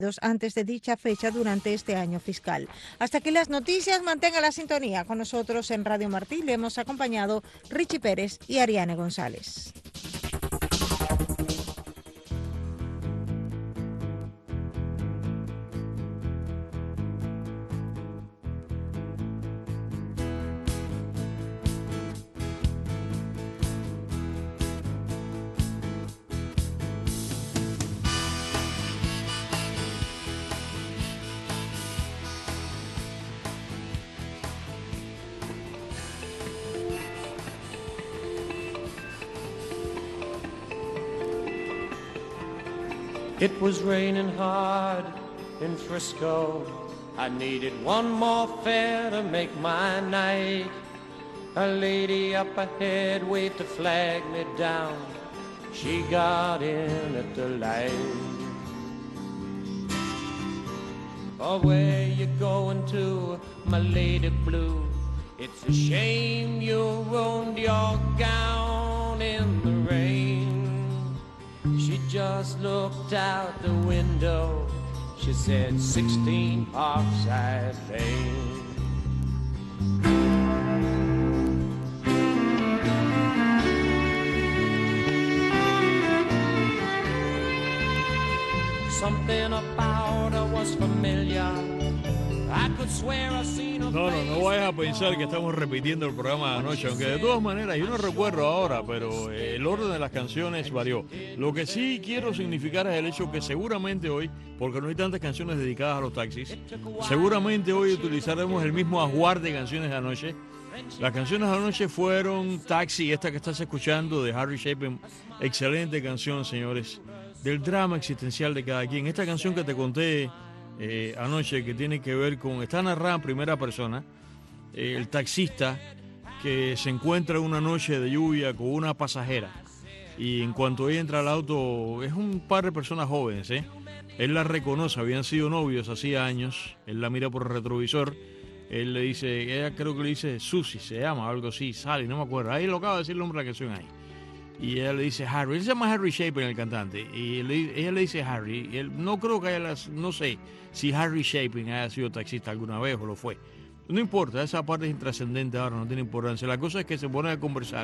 antes de dicha fecha durante este año fiscal. Hasta aquí las noticias, mantenga la sintonía con nosotros en Radio Martí. Le hemos acompañado Richie Pérez y Ariane González. It was raining hard in Frisco. I needed one more fare to make my night. A lady up ahead waved to flag me down. She got in at the light. Oh, where you going to, my lady blue? It's a shame you ruined your gown in the rain. She just looked out the window. She said, 16 Parkside Lane. Something about her was familiar. I could swear I seen her. No vayas a pensar que estamos repitiendo el programa de anoche, aunque de todas maneras yo no recuerdo ahora, pero el orden de las canciones varió. Lo que sí quiero significar es el hecho que seguramente hoy, porque no hay tantas canciones dedicadas a los taxis, seguramente hoy utilizaremos el mismo ajuar de canciones de anoche. Las canciones de anoche fueron Taxi, esta que estás escuchando de Harry Chapin, excelente canción, señores, del drama existencial de cada quien. Esta canción que te conté anoche, que tiene que ver con, está narrada en primera persona, el taxista que se encuentra una noche de lluvia con una pasajera, y en cuanto ella entra al auto, es un par de personas jóvenes, él la reconoce, habían sido novios hacía años, él la mira por el retrovisor, él le dice, ella creo que le dice Susie, se llama, algo así, Sally, no me acuerdo, ahí lo acaba de decir el nombre de la canción ahí. Y ella le dice Harry, él se llama Harry Chapin, el cantante, y ella le dice Harry, y él no creo que haya, no sé si Harry Chapin haya sido taxista alguna vez o lo fue. No importa, esa parte es intrascendente ahora, no tiene importancia. La cosa es que se ponen a conversar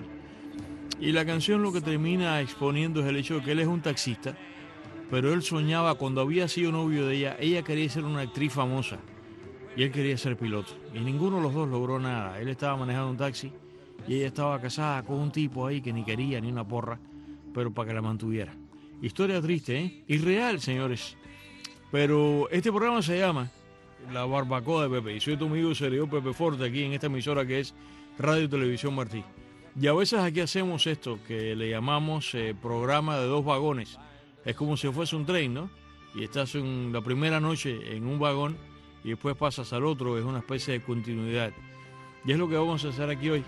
y la canción lo que termina exponiendo es el hecho de que él es un taxista, pero él soñaba, cuando había sido novio de ella quería ser una actriz famosa y él quería ser piloto, y ninguno de los dos logró nada. Él estaba manejando un taxi y ella estaba casada con un tipo ahí que ni quería ni una porra, pero para que la mantuviera. Historia triste, irreal, señores. Pero este programa se llama La Barbacoa de Pepe, y soy tu amigo serio Pepe Forte, aquí en esta emisora que es Radio y Televisión Martí. Y a veces aquí hacemos esto que le llamamos programa de dos vagones. Es como si fuese un tren, ¿no? Y estás en la primera noche en un vagón y después pasas al otro, es una especie de continuidad. Y es lo que vamos a hacer aquí hoy.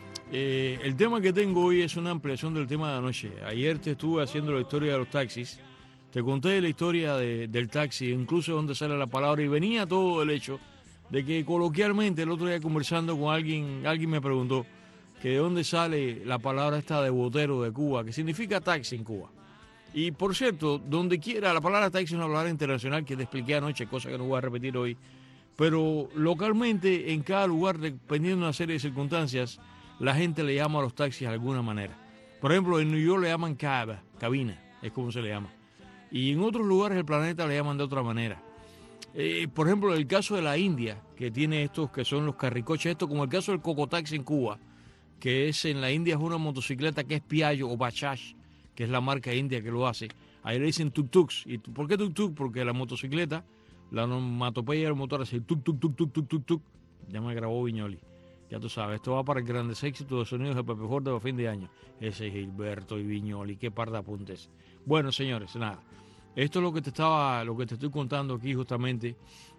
El tema que tengo hoy es una ampliación del tema de anoche. Ayer te estuve haciendo la historia de los taxis. Te conté la historia del taxi, incluso donde sale la palabra, y venía todo el hecho de que coloquialmente el otro día conversando con alguien me preguntó que de dónde sale la palabra esta de botero de Cuba, que significa taxi en Cuba. Y por cierto, donde quiera, la palabra taxi es una palabra internacional que te expliqué anoche, cosa que no voy a repetir hoy, pero localmente en cada lugar, dependiendo de una serie de circunstancias, la gente le llama a los taxis de alguna manera. Por ejemplo, en New York le llaman cabina, es como se le llama. Y en otros lugares del planeta le llaman de otra manera. Por ejemplo, el caso de la India, que tiene estos que son los carricoches, esto como el caso del cocotaxi en Cuba, que es en la India es una motocicleta que es Piaggio o Bajaj, que es la marca india que lo hace. Ahí le dicen tuk-tuks. ¿Y por qué tuk-tuk? Porque la motocicleta, la onomatopeya del motor hace tuk-tuk-tuk-tuk-tuk-tuk. Ya me grabó Viñoli. Ya tú sabes, esto va para el grandes éxitos de sonidos de Pepe Forte de fin de año. Ese es Gilberto y Viñoli, qué par de apuntes. Bueno, señores, nada. Esto es lo que te estoy contando aquí justamente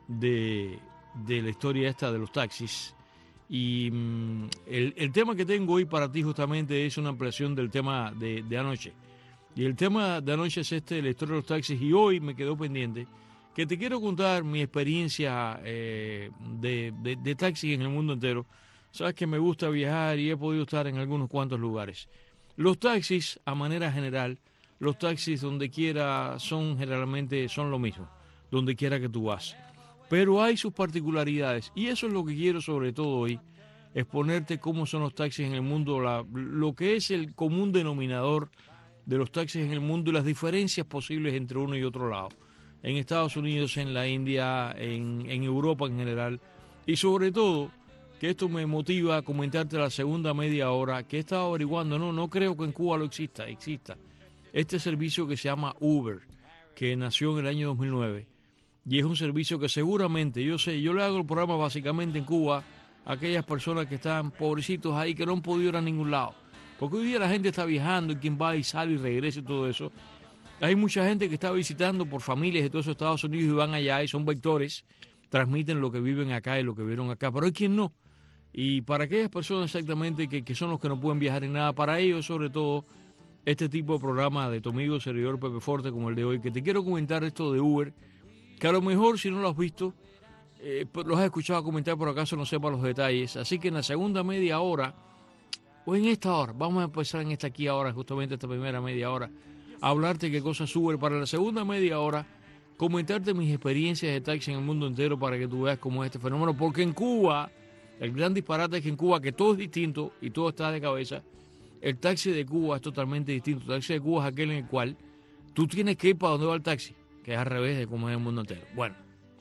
de la historia esta de los taxis. Y el tema que tengo hoy para ti justamente es una ampliación del tema de anoche. Y el tema de anoche es la historia de los taxis. Y hoy me quedó pendiente que te quiero contar mi experiencia de taxi en el mundo entero. Sabes que me gusta viajar y he podido estar en algunos cuantos lugares. Los taxis, a manera general, los taxis donde quiera generalmente son lo mismo. donde quiera que tú vas. Pero hay sus particularidades y eso es lo que quiero sobre todo hoy, exponerte cómo son los taxis en el mundo, lo que es el común denominador de los taxis en el mundo y las diferencias posibles entre uno y otro lado. En Estados Unidos, en la India, en Europa en general. Y sobre todo, que esto me motiva a comentarte la segunda media hora, que he estado averiguando, no creo que en Cuba lo exista. Este servicio que se llama Uber, que nació en el año 2009. Y es un servicio que seguramente, yo le hago el programa básicamente en Cuba a aquellas personas que están pobrecitos ahí, que no han podido ir a ningún lado. Porque hoy día la gente está viajando y quien va y sale y regresa y todo eso. Hay mucha gente que está visitando por familias de todos los Estados Unidos y van allá y son vectores, transmiten lo que viven acá y lo que vieron acá, pero hay quien no. Y para aquellas personas exactamente que son los que no pueden viajar en nada, para ellos sobre todo este tipo de programa de tu amigo servidor Pepe Forte como el de hoy, que te quiero comentar esto de Uber, que a lo mejor si no lo has visto, los has escuchado comentar por acaso no sepa los detalles. Así que en la segunda media hora, o en esta hora, vamos a empezar en esta aquí ahora, justamente esta primera media hora, a hablarte qué cosas es Uber. Para la segunda media hora, comentarte mis experiencias de taxi en el mundo entero para que tú veas cómo es este fenómeno. Porque en Cuba, el gran disparate es que en Cuba, que todo es distinto y todo está de cabeza, el taxi de Cuba es totalmente distinto. El taxi de Cuba es aquel en el cual tú tienes que ir para donde va el taxi, que es al revés de cómo es el mundo entero. Bueno,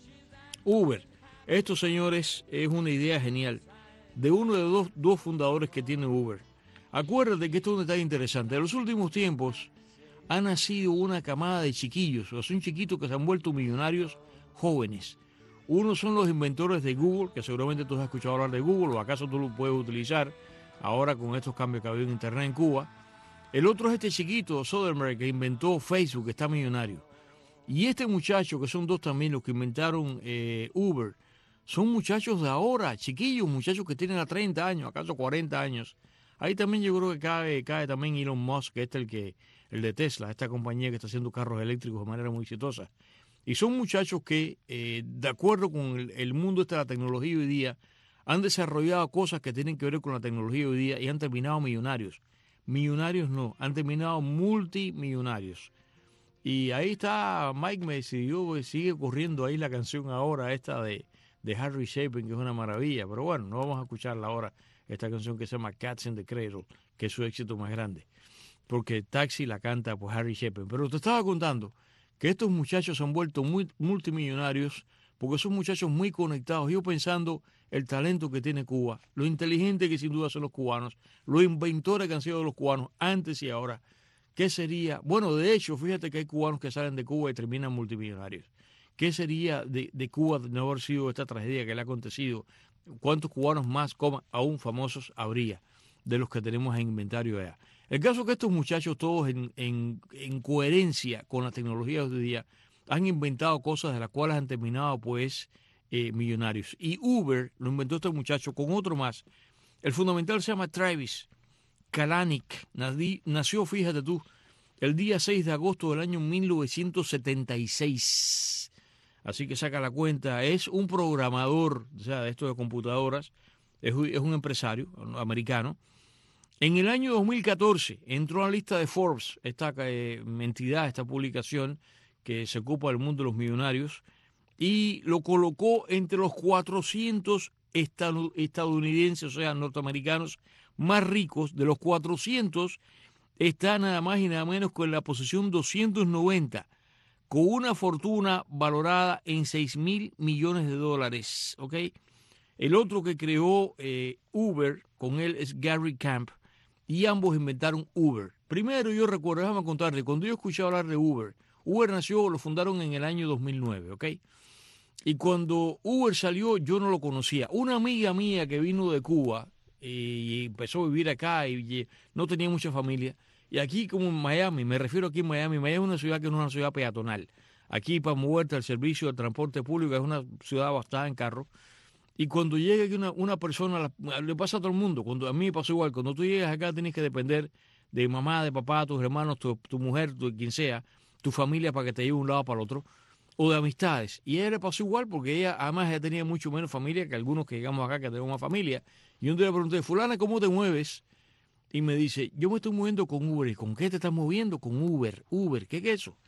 Uber, esto señores es una idea genial de uno de los dos fundadores que tiene Uber. Acuérdate que esto es un detalle interesante. En los últimos tiempos ha nacido una camada de chiquillos, o son chiquitos que se han vuelto millonarios jóvenes. Unos son los inventores de Google, que seguramente tú has escuchado hablar de Google, o acaso tú lo puedes utilizar ahora con estos cambios que ha habido en Internet en Cuba. El otro es este chiquito, Soderbergh, que inventó Facebook, que está millonario. Y este muchacho, que son dos también los que inventaron Uber, son muchachos de ahora, chiquillos, muchachos que tienen a 30 años, acaso 40 años. Ahí también yo creo que cae también Elon Musk, que es el de Tesla, esta compañía que está haciendo carros eléctricos de manera muy exitosa. Y son muchachos que, de acuerdo con el mundo de la tecnología hoy día, han desarrollado cosas que tienen que ver con la tecnología hoy día y han terminado millonarios. Millonarios no, han terminado multimillonarios. Y ahí está Mike me decidió, sigue corriendo ahí la canción ahora esta de Harry Chapin, que es una maravilla. Pero bueno, no vamos a escucharla ahora, esta canción que se llama Cats in the Cradle, que es su éxito más grande. Porque Taxi la canta pues Harry Chapin. Pero te estaba contando que estos muchachos se han vuelto muy multimillonarios porque son muchachos muy conectados. Yo pensando el talento que tiene Cuba, lo inteligente que sin duda son los cubanos, los inventores que han sido los cubanos antes y ahora. ¿Qué sería? Bueno, de hecho, fíjate que hay cubanos que salen de Cuba y terminan multimillonarios. ¿Qué sería de Cuba de no haber sido esta tragedia que le ha acontecido? ¿Cuántos cubanos más, aún famosos, habría de los que tenemos en inventario allá? El caso es que estos muchachos, todos en coherencia con la tecnología de hoy día, han inventado cosas de las cuales han terminado, pues, millonarios. Y Uber lo inventó este muchacho con otro más. El fundamental se llama Travis Kalanick. Nació, fíjate tú, el día 6 de agosto del año 1976. Así que saca la cuenta. Es un programador, o sea, de esto de computadoras. Es un empresario americano. En el año 2014 entró a la lista de Forbes, esta entidad, esta publicación que se ocupa del mundo de los millonarios, y lo colocó entre los 400 estadounidenses, o sea, norteamericanos, más ricos. De los 400 está nada más y nada menos que en la posición 290, con una fortuna valorada en $6,000 millones, ¿ok? El otro que creó Uber con él es Gary Camp, y ambos inventaron Uber. Primero yo recuerdo, déjame contarte, cuando yo escuché hablar de Uber nació, lo fundaron en el año 2009, ¿ok? Y cuando Uber salió yo no lo conocía. Una amiga mía que vino de Cuba y empezó a vivir acá y no tenía mucha familia. Y aquí como en Miami, me refiero aquí en Miami es una ciudad que no es una ciudad peatonal. Aquí para moverte al servicio del transporte público es una ciudad bastada en carro. Y cuando llega aquí una persona, le pasa a todo el mundo, cuando a mí me pasó igual, cuando tú llegas acá tienes que depender de mamá, de papá, tus hermanos, tu mujer, quien sea, tu familia para que te lleve de un lado para el otro, o de amistades. Y a ella le pasó igual porque ella además ya tenía mucho menos familia que algunos que llegamos acá que tenemos más familia. Y un día le pregunté, fulana, ¿cómo te mueves? Y me dice, yo me estoy moviendo con Uber. ¿Y con qué te estás moviendo? Con Uber. Uber, ¿qué es eso?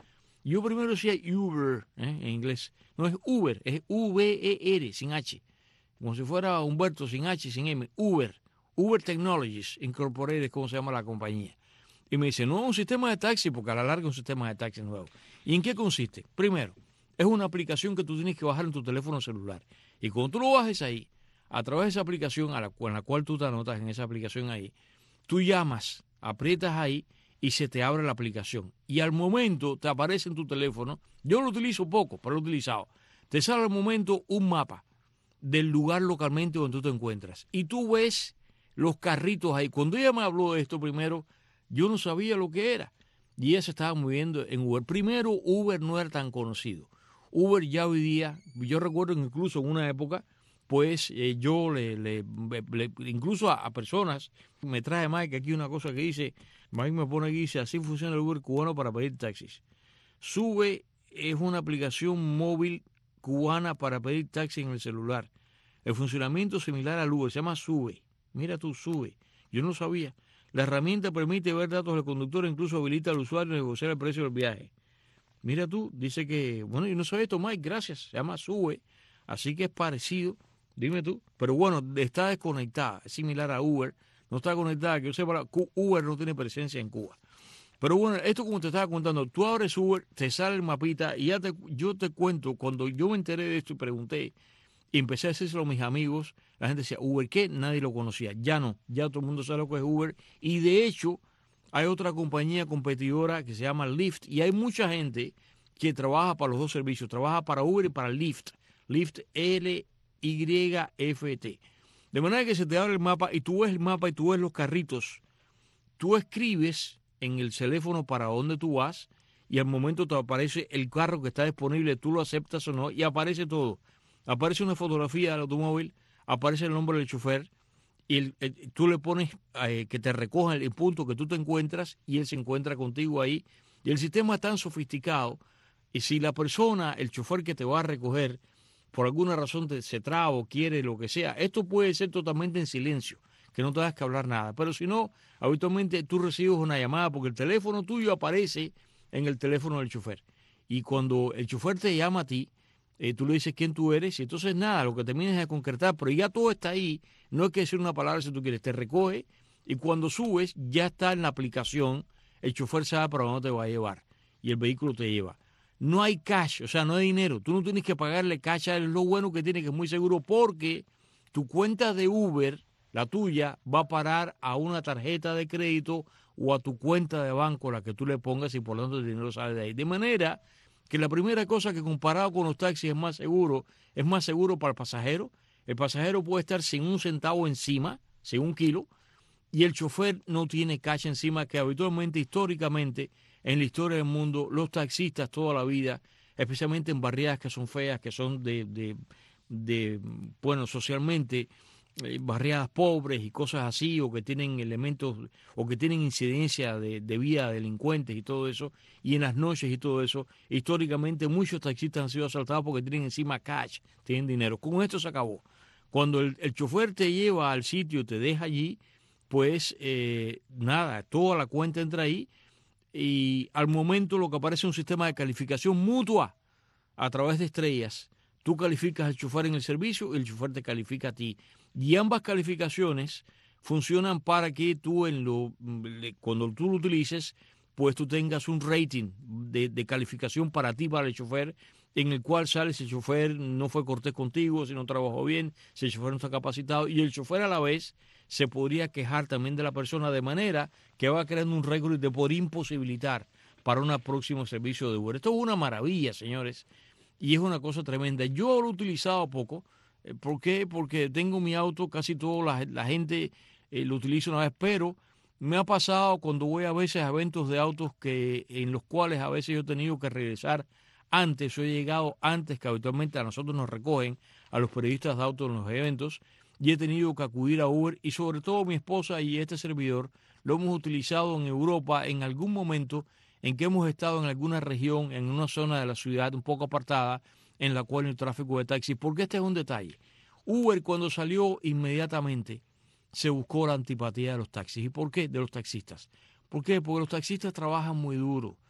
Yo primero decía Uber, en inglés. No es Uber, es V-E-R, sin H. Como si fuera Humberto, sin H, sin M. Uber. Uber Technologies Incorporated, como se llama la compañía. Y me dice, no, un sistema de taxi, porque a la larga es un sistema de taxi nuevo. ¿Y en qué consiste? Primero, es una aplicación que tú tienes que bajar en tu teléfono celular. Y cuando tú lo bajes ahí, a través de esa aplicación en la cual tú te anotas en esa aplicación ahí, tú llamas, aprietas ahí y se te abre la aplicación. Y al momento te aparece en tu teléfono, yo lo utilizo poco, pero lo he utilizado, te sale al momento un mapa del lugar localmente donde tú te encuentras. Y tú ves los carritos ahí. Cuando ella me habló de esto primero, yo no sabía lo que era. Y ella se estaba moviendo en Uber. Primero, Uber no era tan conocido. Uber ya hoy día, yo recuerdo que incluso en una época, pues yo incluso a personas, me trae Mike aquí una cosa que dice, Mike me pone aquí, dice, así funciona el Uber cubano para pedir taxis. Sube es una aplicación móvil cubana para pedir taxi en el celular. El funcionamiento es similar al Uber, se llama Sube. Mira tú, Sube. Yo no sabía. La herramienta permite ver datos del conductor e incluso habilita al usuario a negociar el precio del viaje. Mira tú, dice que, bueno, yo no sabía esto, Mike, gracias. Se llama Sube, así que es parecido, dime tú. Pero bueno, está desconectada, es similar a Uber, no está conectada, que yo sepa, Uber no tiene presencia en Cuba. Pero bueno, esto como te estaba contando, tú abres Uber, te sale el mapita y yo te cuento, cuando yo me enteré de esto y pregunté, y empecé a decírselo a mis amigos, la gente decía, ¿Uber qué? Nadie lo conocía. Ya no, ya todo el mundo sabe lo que es Uber. Y de hecho, hay otra compañía competidora que se llama Lyft y hay mucha gente que trabaja para los dos servicios, trabaja para Uber y para Lyft. Lyft, Lyft. De manera que se te abre el mapa y tú ves el mapa y tú ves los carritos. Tú escribes en el teléfono para dónde tú vas y al momento te aparece el carro que está disponible, tú lo aceptas o no y aparece todo. Aparece una fotografía del automóvil, aparece el nombre del chofer y tú le pones que te recoja el punto que tú te encuentras y él se encuentra contigo ahí. Y el sistema es tan sofisticado y si la persona, el chofer que te va a recoger, por alguna razón se traba o quiere lo que sea, esto puede ser totalmente en silencio, que no tengas que hablar nada. Pero si no, habitualmente tú recibes una llamada porque el teléfono tuyo aparece en el teléfono del chofer. Y cuando el chofer te llama a ti, tú le dices quién tú eres y entonces nada, lo que terminas es de concretar, pero ya todo está ahí, no hay que decir una palabra si tú quieres, te recoge y cuando subes ya está en la aplicación, el chofer sabe para dónde te va a llevar y el vehículo te lleva. No hay cash, o sea, no hay dinero, tú no tienes que pagarle cash, es lo bueno que tiene, que es muy seguro porque tu cuenta de Uber, la tuya, va a parar a una tarjeta de crédito o a tu cuenta de banco, la que tú le pongas y por lo tanto el dinero sale de ahí. De manera que la primera cosa que comparado con los taxis es más seguro para el pasajero. El pasajero puede estar sin un centavo encima, sin un kilo, y el chofer no tiene cash encima, que habitualmente, históricamente, en la historia del mundo, los taxistas toda la vida, especialmente en barriadas que son feas, que son bueno, socialmente, barriadas pobres y cosas así, o que tienen elementos, o que tienen incidencia de vida de delincuentes y todo eso, y en las noches y todo eso, históricamente muchos taxistas han sido asaltados porque tienen encima cash, tienen dinero. Con esto se acabó. Cuando el chofer te lleva al sitio, te deja allí, pues nada, toda la cuenta entra ahí, y al momento lo que aparece es un sistema de calificación mutua a través de estrellas. Tú calificas al chofer en el servicio y el chofer te califica a ti. Y ambas calificaciones funcionan para que tú cuando tú lo utilices, pues tú tengas un rating de calificación para ti, para el chofer, en el cual sale si el chofer no fue cortés contigo, si no trabajó bien, si el chofer no está capacitado. Y el chofer a la vez se podría quejar también de la persona, de manera que va creando un récord de por imposibilitar para un próximo servicio de Uber. Esto es una maravilla, señores, y es una cosa tremenda. Yo lo he utilizado poco. ¿Por qué? Porque tengo mi auto, casi toda la gente lo utiliza una vez, pero me ha pasado cuando voy a veces a eventos de autos en los cuales a veces yo he tenido que regresar antes, yo he llegado antes que habitualmente a nosotros nos recogen, a los periodistas de autos en los eventos, y he tenido que acudir a Uber, y sobre todo mi esposa y este servidor lo hemos utilizado en Europa en algún momento en que hemos estado en alguna región, en una zona de la ciudad un poco apartada, en la cual el tráfico de taxis, porque este es un detalle. Uber cuando salió inmediatamente se buscó la antipatía de los taxis. ¿Y por qué? De los taxistas. ¿Por qué? Porque los taxistas trabajan muy duro.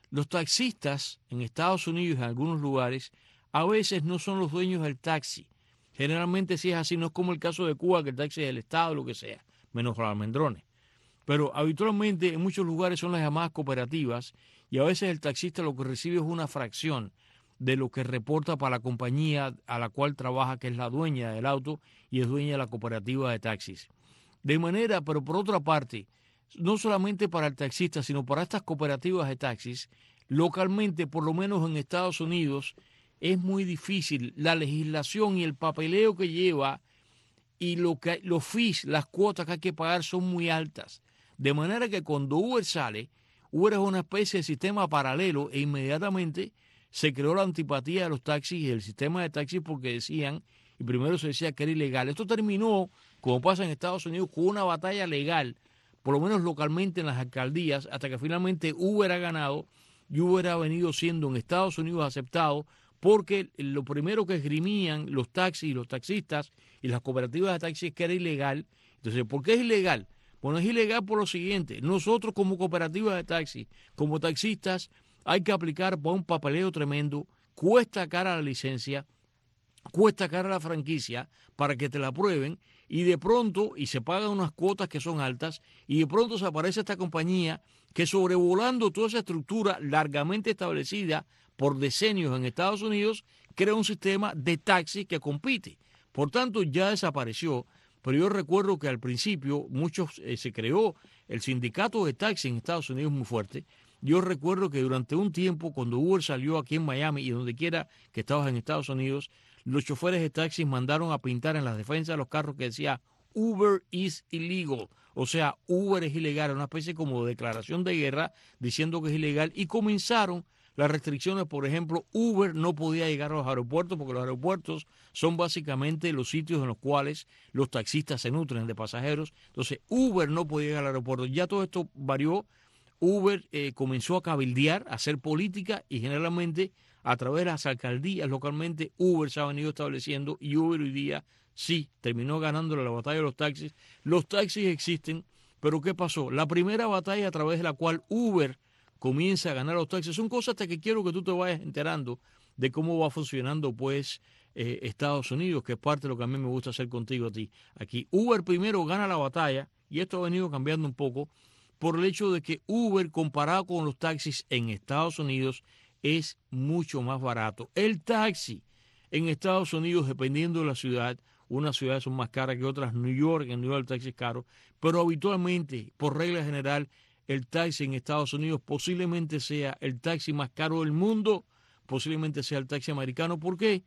Los taxistas en Estados Unidos, en algunos lugares, a veces no son los dueños del taxi. Generalmente si es así, no es como el caso de Cuba, que el taxi es del Estado, lo que sea, menos los almendrones. Pero habitualmente en muchos lugares son las llamadas cooperativas y a veces el taxista lo que recibe es una fracción de lo que reporta para la compañía a la cual trabaja, que es la dueña del auto y es dueña de la cooperativa de taxis. De manera, pero por otra parte, no solamente para el taxista, sino para estas cooperativas de taxis, localmente, por lo menos en Estados Unidos, es muy difícil. La legislación y el papeleo que lleva y los fees, las cuotas que hay que pagar son muy altas. De manera que cuando Uber sale, Uber es una especie de sistema paralelo e inmediatamente se creó la antipatía de los taxis y del sistema de taxis porque decían, y primero se decía que era ilegal. Esto terminó, como pasa en Estados Unidos, con una batalla legal, por lo menos localmente en las alcaldías, hasta que finalmente Uber ha ganado y Uber ha venido siendo en Estados Unidos aceptado porque lo primero que esgrimían los taxis y los taxistas y las cooperativas de taxis es que era ilegal. Entonces, ¿por qué es ilegal? Bueno, es ilegal por lo siguiente. Nosotros como cooperativas de taxis, como taxistas, hay que aplicar por un papeleo tremendo, cuesta cara la licencia, cuesta cara la franquicia para que te la aprueben y de pronto, y se pagan unas cuotas que son altas, y de pronto se aparece esta compañía que sobrevolando toda esa estructura largamente establecida por decenios en Estados Unidos, crea un sistema de taxi que compite. Por tanto, ya desapareció, pero yo recuerdo que al principio se creó el sindicato de taxi en Estados Unidos muy fuerte. Yo recuerdo que durante un tiempo, cuando Uber salió aquí en Miami y donde quiera que estabas en Estados Unidos, los choferes de taxis mandaron a pintar en las defensas de los carros que decía Uber is illegal, o sea, Uber es ilegal, una especie como de declaración de guerra diciendo que es ilegal y comenzaron las restricciones. Por ejemplo, Uber no podía llegar a los aeropuertos porque los aeropuertos son básicamente los sitios en los cuales los taxistas se nutren de pasajeros. Entonces, Uber no podía llegar al aeropuerto. Ya todo esto varió. Uber comenzó a cabildear, a hacer política y generalmente a través de las alcaldías localmente Uber se ha venido estableciendo y Uber hoy día sí terminó ganándole la batalla de los taxis. Los taxis existen, pero ¿qué pasó? La primera batalla a través de la cual Uber comienza a ganar los taxis son cosas hasta que quiero que tú te vayas enterando de cómo va funcionando pues Estados Unidos, que es parte de lo que a mí me gusta hacer contigo a ti. Aquí Uber primero gana la batalla y esto ha venido cambiando un poco por el hecho de que Uber, comparado con los taxis en Estados Unidos, es mucho más barato. El taxi en Estados Unidos, dependiendo de la ciudad, unas ciudades son más caras que otras. En New York el taxi es caro, pero habitualmente, por regla general, el taxi en Estados Unidos posiblemente sea el taxi más caro del mundo, posiblemente sea el taxi americano. ¿Por qué?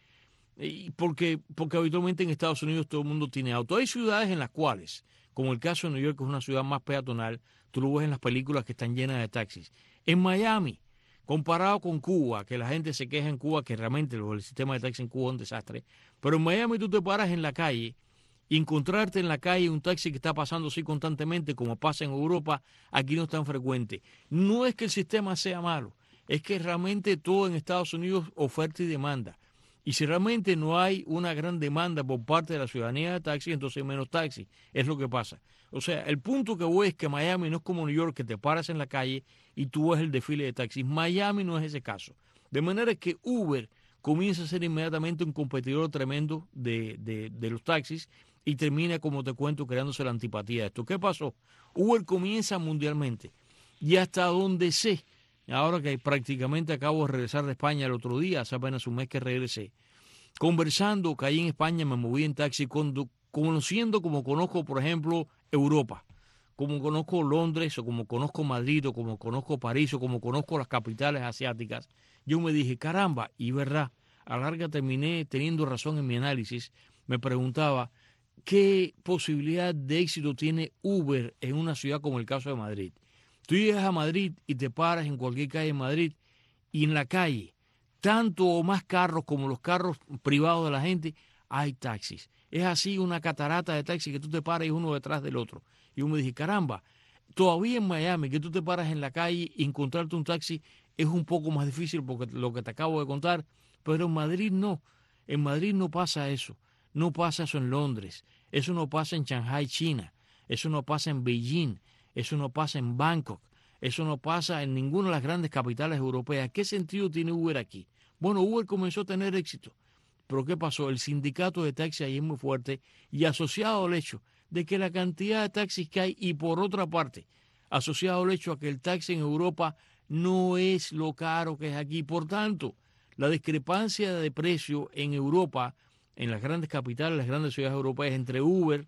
Porque habitualmente en Estados Unidos todo el mundo tiene auto. Hay ciudades en las cuales, como el caso de New York, que es una ciudad más peatonal, tú lo ves en las películas que están llenas de taxis. En Miami, comparado con Cuba, que la gente se queja en Cuba, que realmente el sistema de taxi en Cuba es un desastre, pero en Miami tú te paras en la calle y encontrarte en la calle un taxi que está pasando así constantemente, como pasa en Europa, aquí no es tan frecuente. No es que el sistema sea malo, es que realmente todo en Estados Unidos oferta y demanda. Y si realmente no hay una gran demanda por parte de la ciudadanía de taxi, entonces hay menos taxi. Es lo que pasa. O sea, el punto que voy es que Miami no es como New York, que te paras en la calle y tú ves el desfile de taxis. Miami no es ese caso. De manera que Uber comienza a ser inmediatamente un competidor tremendo de los taxis y termina, como te cuento, creándose la antipatía de esto. ¿Qué pasó? Uber comienza mundialmente y hasta donde sé, ahora que prácticamente acabo de regresar de España el otro día, hace apenas un mes que regresé, conversando, caí en España, me moví en taxi, conociendo como conozco, por ejemplo, Europa, como conozco Londres, o como conozco Madrid, o como conozco París, o como conozco las capitales asiáticas, yo me dije, caramba, y verdad, a la larga terminé teniendo razón en mi análisis, me preguntaba, ¿qué posibilidad de éxito tiene Uber en una ciudad como el caso de Madrid? Tú llegas a Madrid y te paras en cualquier calle en Madrid y en la calle, tanto o más carros como los carros privados de la gente, hay taxis. Es así una catarata de taxis que tú te paras uno detrás del otro. Y yo me dije, caramba, todavía en Miami que tú te paras en la calle y encontrarte un taxi es un poco más difícil porque lo que te acabo de contar, pero en Madrid no. En Madrid no pasa eso. No pasa eso en Londres. Eso no pasa en Shanghai, China. Eso no pasa en Beijing. Eso no pasa en Bangkok. Eso no pasa en ninguna de las grandes capitales europeas. ¿Qué sentido tiene Uber aquí? Bueno, Uber comenzó a tener éxito. Pero ¿qué pasó? El sindicato de taxis ahí es muy fuerte y asociado al hecho de que la cantidad de taxis que hay y por otra parte, asociado al hecho a que el taxi en Europa no es lo caro que es aquí. Por tanto, la discrepancia de precio en Europa, en las grandes capitales, las grandes ciudades europeas, entre Uber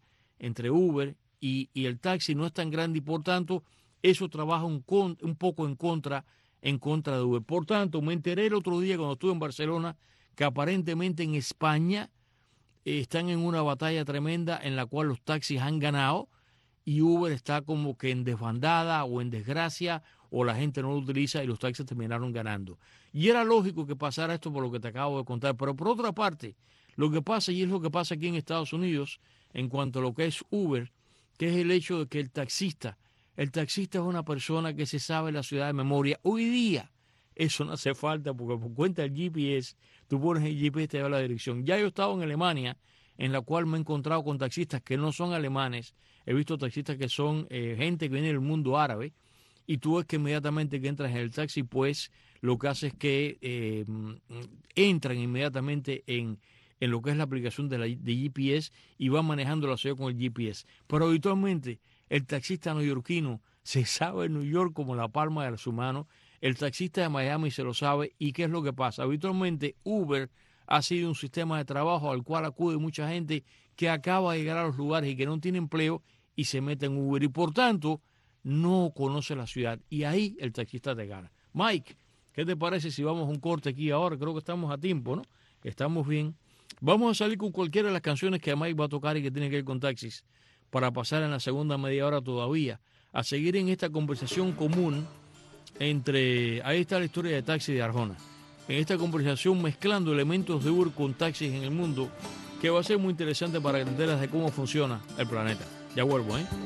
y el taxi no es tan grande y por tanto eso trabaja un poco en contra de Uber. Por tanto, me enteré el otro día cuando estuve en Barcelona que aparentemente en España están en una batalla tremenda en la cual los taxis han ganado y Uber está como que en desbandada o en desgracia o la gente no lo utiliza y los taxis terminaron ganando. Y era lógico que pasara esto por lo que te acabo de contar. Pero por otra parte, lo que pasa, y es lo que pasa aquí en Estados Unidos en cuanto a lo que es Uber, que es el hecho de que el taxista es una persona que se sabe la ciudad de memoria. Hoy día eso no hace falta porque por cuenta del GPS, tú pones el GPS y te da la dirección. Ya yo he estado en Alemania, en la cual me he encontrado con taxistas que no son alemanes. He visto taxistas que son gente que viene del mundo árabe y tú ves que inmediatamente que entras en el taxi, pues lo que hace es que entran inmediatamente en lo que es la aplicación de GPS y van manejando la ciudad con el GPS. Pero habitualmente el taxista neoyorquino se sabe en New York como la palma de su mano. El taxista de Miami se lo sabe. ¿Y qué es lo que pasa? Habitualmente Uber ha sido un sistema de trabajo al cual acude mucha gente que acaba de llegar a los lugares y que no tiene empleo y se mete en Uber y por tanto no conoce la ciudad y ahí el taxista te gana. Mike, ¿qué te parece si vamos a un corte aquí ahora? Creo que estamos a tiempo, ¿no? Estamos bien. Vamos a salir con cualquiera de las canciones que Mike va a tocar y que tienen que ver con taxis para pasar en la segunda media hora todavía a seguir en esta conversación común entre, ahí está la historia de Taxi de Arjona, en esta conversación mezclando elementos de Uber con taxis en el mundo, que va a ser muy interesante para que te enteres de cómo funciona el planeta. Ya vuelvo, ¿eh?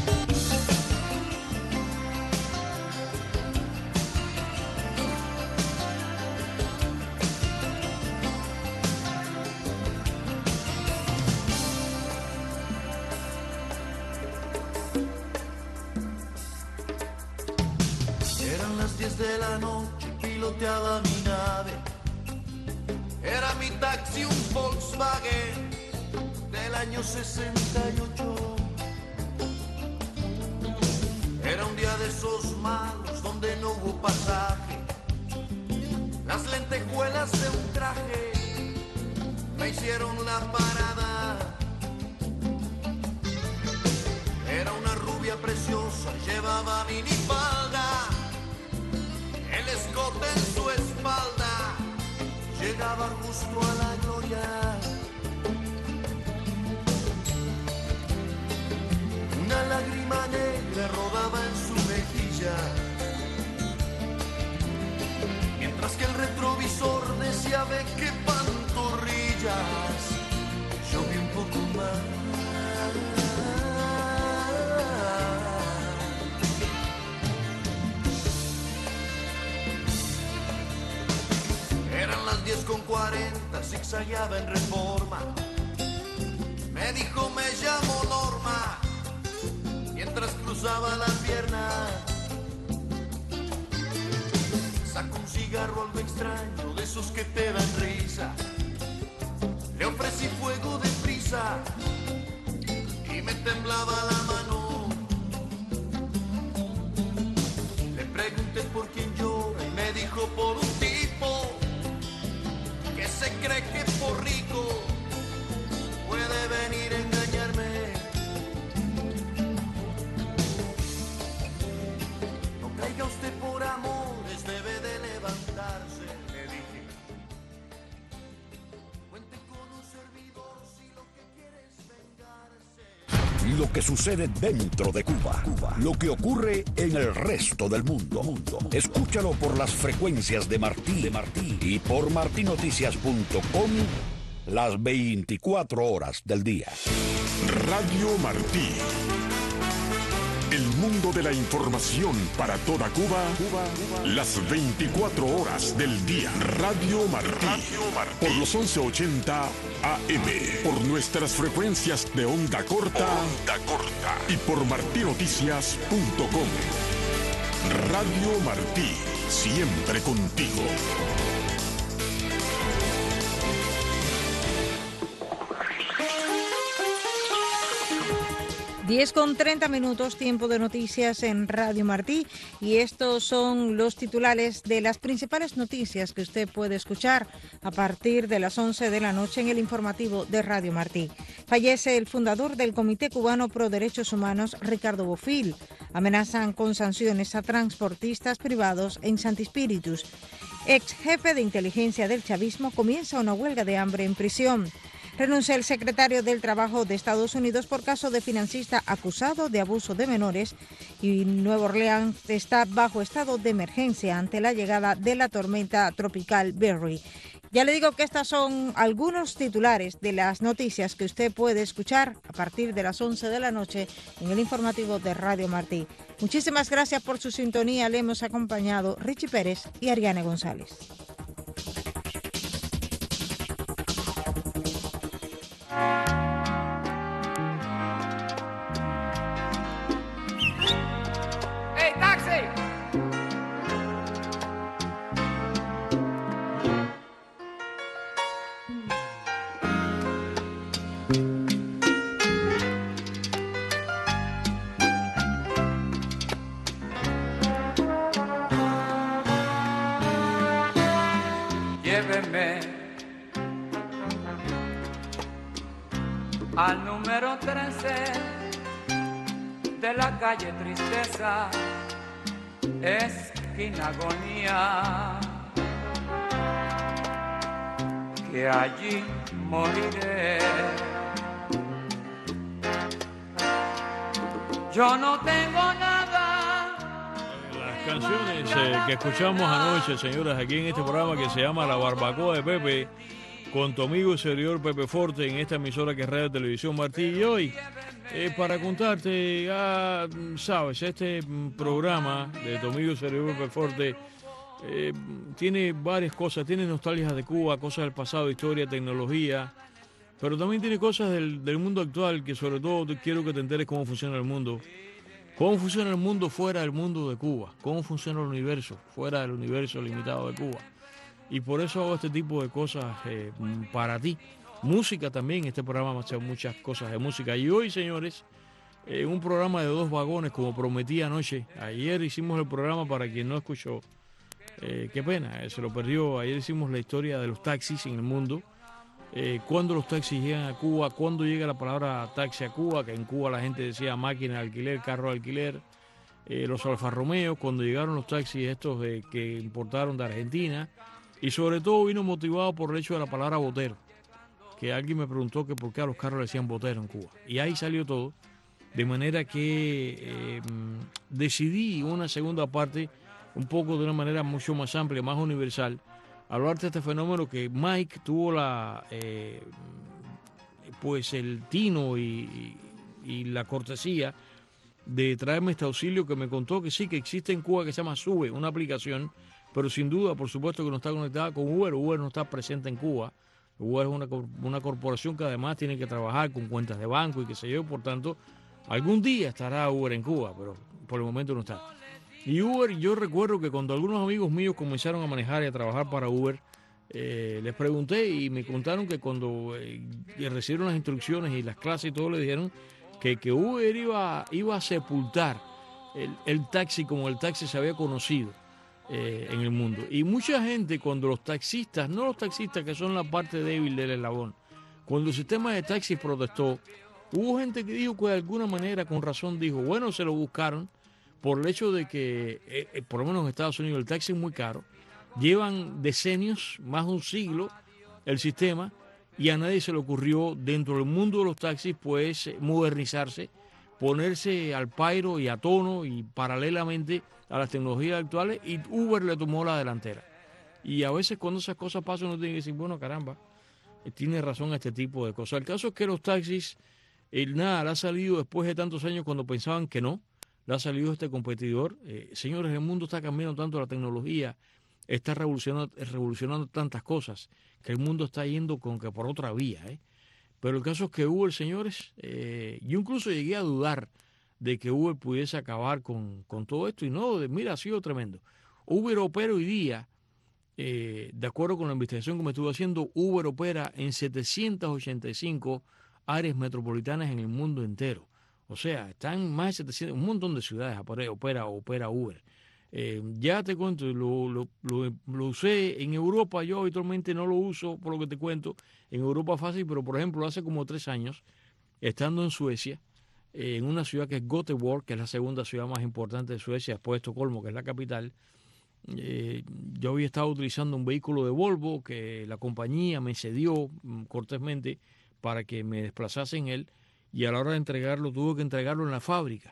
De la noche piloteaba mi nave. Era mi taxi un Volkswagen del año 68. Era un día de esos malos donde no hubo pasaje. Las lentejuelas de un traje me hicieron la parada. Era una rubia preciosa, llevaba minifalda, el escote en su espalda llegaba justo a la gloria. Una lágrima negra rodaba en su mejilla, mientras que el retrovisor decía: ve qué pantorrillas. Yo vi un poco más. Eran las 10:40, zigzagueaba en Reforma. Me dijo: me llamo Norma, mientras cruzaba las piernas. Sacó un cigarro algo extraño, de esos que te dan risa. Le ofrecí fuego de prisa y me temblaba la mano. Le pregunté por quién llora y me dijo: por un tipo que se cree que por rico puede venir a engañarme. No caiga usted por amores, debe de levantarse, le dije. Cuente con un servidor si lo que quiere es vengarse. Lo que sucede dentro de Cuba, lo que ocurre en el resto del mundo. Escúchalo por las frecuencias de Martí y por martinoticias.com las 24 horas del día. Radio Martí. El mundo de la información para toda Cuba, las 24 horas del día. Radio Martí. Por los 1180 AM. Por nuestras frecuencias de onda corta. Y por martinoticias.com. Radio Martí, siempre contigo. 10:30, tiempo de noticias en Radio Martí, y estos son los titulares de las principales noticias que usted puede escuchar a partir de las 11 de la noche en el informativo de Radio Martí. Fallece el fundador del Comité Cubano Pro Derechos Humanos, Ricardo Bofill. Amenazan con sanciones a transportistas privados en Santi Spíritus. Ex jefe de inteligencia del chavismo comienza una huelga de hambre en prisión. Renuncia el secretario del Trabajo de Estados Unidos por caso de financista acusado de abuso de menores, y Nueva Orleans está bajo estado de emergencia ante la llegada de la tormenta tropical Barry. Ya le digo que estas son algunos titulares de las noticias que usted puede escuchar a partir de las 11 de la noche en el informativo de Radio Martí. Muchísimas gracias por su sintonía. Le hemos acompañado Richie Pérez y Ariane González. Lléveme al número 13 de la calle Tristeza, esquina Agonía, que allí moriré. Yo no tengo nada. Las canciones que escuchamos anoche, señoras, aquí en este programa que se llama La Barbacoa de Pepe, con tu amigo servidor Pepe Forte, en esta emisora que es Radio Televisión Martí. Y hoy, para contarte, sabes, este programa de tu amigo servidor Pepe Forte tiene varias cosas. Tiene nostalgias de Cuba, cosas del pasado, historia, tecnología, pero también tiene cosas del mundo actual, que sobre todo quiero que te enteres cómo funciona el mundo. Cómo funciona el mundo fuera del mundo de Cuba. Cómo funciona el universo fuera del universo limitado de Cuba. Y por eso hago este tipo de cosas para ti. Música también, este programa va a hacer muchas cosas de música. Y hoy, señores, un programa de 2 vagones, como prometí anoche. Ayer hicimos el programa, para quien no escuchó, qué pena, se lo perdió. Ayer hicimos la historia de los taxis en el mundo. Cuando los taxis llegan a Cuba, cuando llega la palabra taxi a Cuba, que en Cuba la gente decía máquina de alquiler, carro de alquiler. Los Alfa Romeo, cuando llegaron los taxis estos que importaron de Argentina. Y sobre todo vino motivado por el hecho de la palabra botero, que alguien me preguntó que por qué a los carros le decían botero en Cuba. Y ahí salió todo, de manera que decidí una segunda parte, un poco de una manera mucho más amplia, más universal, hablarte de este fenómeno que Mike tuvo pues el tino y la cortesía de traerme este auxilio, que me contó que sí, que existe en Cuba, que se llama Sube, una aplicación, pero sin duda, por supuesto, que no está conectada con Uber. Uber no está presente en Cuba. Uber es una corporación que además tiene que trabajar con cuentas de banco y qué sé yo. Por tanto, algún día estará Uber en Cuba, pero por el momento no está. Y Uber, yo recuerdo que cuando algunos amigos míos comenzaron a manejar y a trabajar para Uber, les pregunté y me contaron que cuando recibieron las instrucciones y las clases y todo, le dijeron que Uber iba a sepultar el taxi como el taxi se había conocido en el mundo. Y mucha gente, cuando los taxistas, no los taxistas que son la parte débil del eslabón, cuando el sistema de taxis protestó, hubo gente que dijo que de alguna manera, con razón, dijo, bueno, se lo buscaron por el hecho de que, por lo menos en Estados Unidos, el taxi es muy caro, llevan decenios, más de un siglo, el sistema, y a nadie se le ocurrió dentro del mundo de los taxis, pues, modernizarse, ponerse al pairo y a tono y paralelamente a las tecnologías actuales, y Uber le tomó la delantera. Y a veces cuando esas cosas pasan uno tiene que decir, bueno, caramba, tiene razón este tipo de cosas. El caso es que los taxis, nada, le ha salido después de tantos años cuando pensaban que no, le ha salido este competidor. Señores, el mundo está cambiando tanto, la tecnología está revolucionando tantas cosas, que el mundo está yendo con que por otra vía, Pero el caso es que Uber, señores, yo incluso llegué a dudar de que Uber pudiese acabar con todo esto. Y no, mira, ha sido tremendo. Uber opera hoy día, de acuerdo con la investigación que me estuve haciendo, Uber opera en 785 áreas metropolitanas en el mundo entero. O sea, están más de 700, un montón de ciudades opera Uber. Ya te cuento, lo usé en Europa. Yo habitualmente no lo uso, por lo que te cuento, en Europa fácil, pero por ejemplo hace como 3 años, estando en Suecia, en una ciudad que es Göteborg, que es la segunda ciudad más importante de Suecia, después de Estocolmo, que es la capital, yo había estado utilizando un vehículo de Volvo que la compañía me cedió cortésmente para que me desplazase en él, y a la hora de entregarlo tuve que entregarlo en la fábrica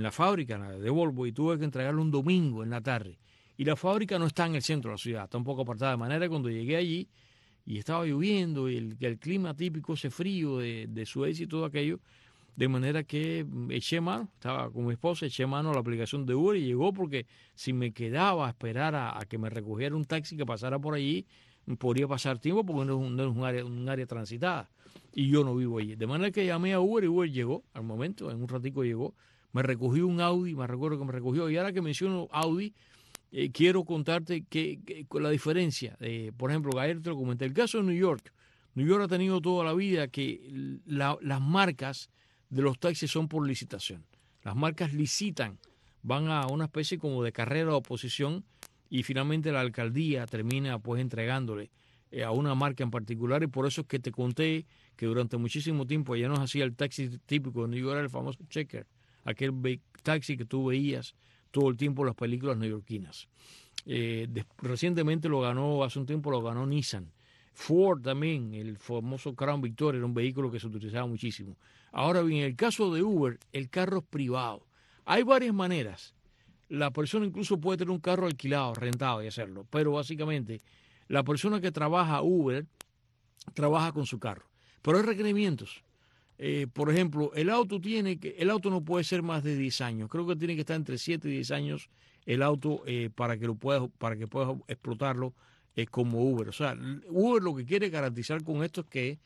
de Volvo, y tuve que entregarlo un domingo en la tarde. Y la fábrica no está en el centro de la ciudad, está un poco apartada, de manera que cuando llegué allí y estaba lloviendo y el clima típico, ese frío de Suecia y todo aquello, de manera que eché mano, estaba con mi esposa, eché mano a la aplicación de Uber y llegó, porque si me quedaba a esperar a que me recogiera un taxi que pasara por allí, podría pasar tiempo porque no es un área transitada y yo no vivo allí. De manera que llamé a Uber y Uber llegó al momento, en un ratico llegó, me recogió un Audi, me recuerdo que me recogió. Y ahora que menciono Audi, quiero contarte que con la diferencia, por ejemplo, ayer te lo comenté, el caso de New York ha tenido toda la vida que las marcas de los taxis son por licitación. Las marcas licitan, van a una especie como de carrera de oposición y finalmente la alcaldía termina pues entregándole a una marca en particular, y por eso es que te conté que durante muchísimo tiempo allá nos hacía el taxi típico de New York, el famoso Checker, aquel taxi que tú veías todo el tiempo en las películas neoyorquinas. Recientemente hace un tiempo lo ganó Nissan. Ford también, el famoso Crown Victoria, era un vehículo que se utilizaba muchísimo. Ahora bien, en el caso de Uber, el carro es privado. Hay varias maneras. La persona incluso puede tener un carro alquilado, rentado y hacerlo, pero básicamente la persona que trabaja Uber trabaja con su carro. Pero hay requerimientos. Por ejemplo, el auto no puede ser más de 10 años. Creo que tiene que estar entre 7 y 10 años el auto para que puedas explotarlo como Uber. O sea, Uber lo que quiere garantizar con esto es que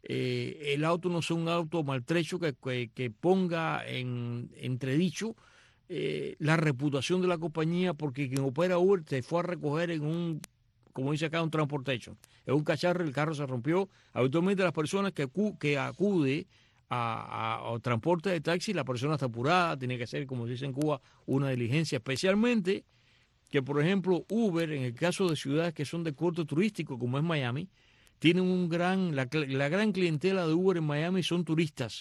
el auto no sea un auto maltrecho que ponga en entredicho la reputación de la compañía, porque quien opera Uber te fue a recoger en un, como dice acá, un transportation. Es un cacharro, el carro se rompió. Habitualmente las personas que acude a transporte de taxi, la persona está apurada, tiene que hacer, como se dice en Cuba, una diligencia, especialmente que, por ejemplo, Uber, en el caso de ciudades que son de corte turístico, como es Miami, tienen la gran clientela de Uber en Miami son turistas,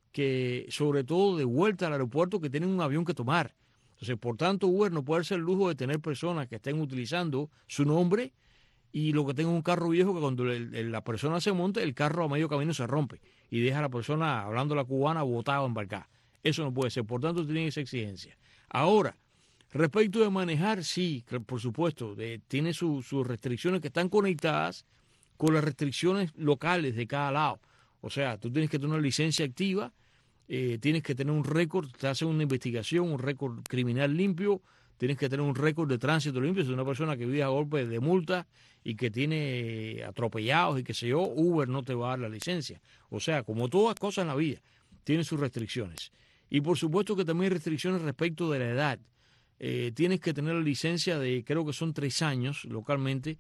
que sobre todo de vuelta al aeropuerto, que tienen un avión que tomar. Entonces, por tanto, Uber no puede darse el lujo de tener personas que estén utilizando su nombre y lo que tenga un carro viejo, que cuando la persona se monte, el carro a medio camino se rompe y deja a la persona, hablando la cubana, botada o embarcada. Eso no puede ser. Por tanto, tienen esa exigencia. Ahora, respecto de manejar, sí, por supuesto, tiene sus restricciones que están conectadas con las restricciones locales de cada lado. O sea, tú tienes que tener una licencia activa, tienes que tener un récord, te hacen una investigación, un récord criminal limpio, tienes que tener un récord de tránsito limpio. Si es una persona que vive a golpe de multa y que tiene atropellados y qué sé yo, Uber no te va a dar la licencia. O sea, como todas cosas en la vida, tiene sus restricciones. Y por supuesto que también hay restricciones respecto de la edad. Tienes que tener la licencia de, creo que son 3 años localmente.